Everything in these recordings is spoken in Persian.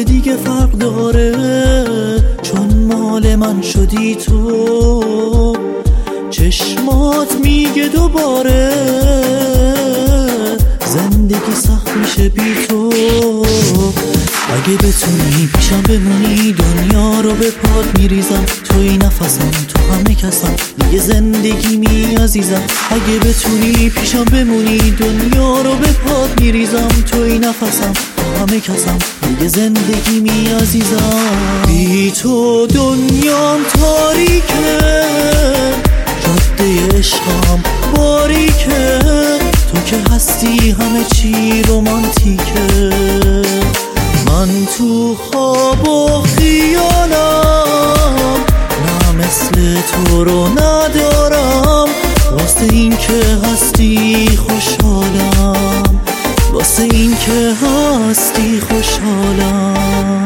که دیگه فرق داره، چون مال من شدی تو. چشمات میگه دوباره زندگی سخت میشه بی تو. اگه بتونی پیشم بمونی دنیا رو به پات میریزم، توی نفسم تو همه کسم دیگه زندگی می عزیزم. اگه بتونی پیشم بمونی دنیا رو به پات میریزم، توی نفسم تو همه کسم دیگه زندگی می عزیزم. بی تو دنیام تاریکه، جاده عشقم باریکه، تو که هستی همه چی رومانتیکه. من تو خواب و خیالم نه مثل تو رو ندارم، واسه این که هستی خوشحالم، واسه این که هستی خوشحالم.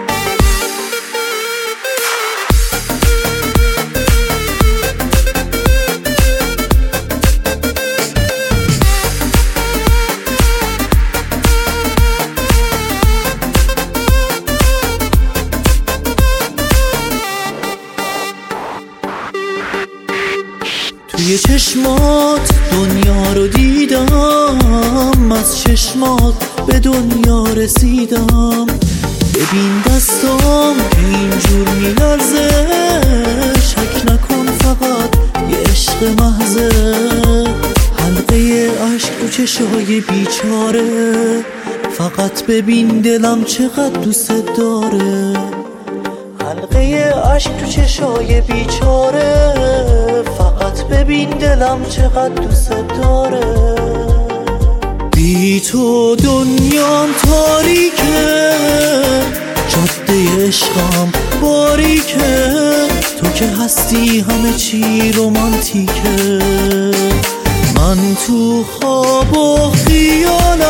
توی چشمات دنیا رو دیدم، از چشمات به دنیا رسیدم. ببین دستام که اینجور میلرزه، شک نکن فقط یه عشق محضه. حلقه عشق تو چشای بیچاره، فقط ببین دلم چقدر دوست داره. حلقه عشق تو چشای بیچاره، فقط ببین دلم چقدر دوست داره. بی تو دنیام تاریکه، جاده عشقم باریکه، تو که هستی همه چی رومانتیکه. من تو خواب و خیالم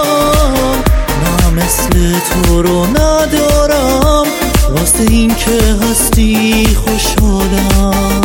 نه مثل تو رو ندارم، واسه این که هستی خوشحالم،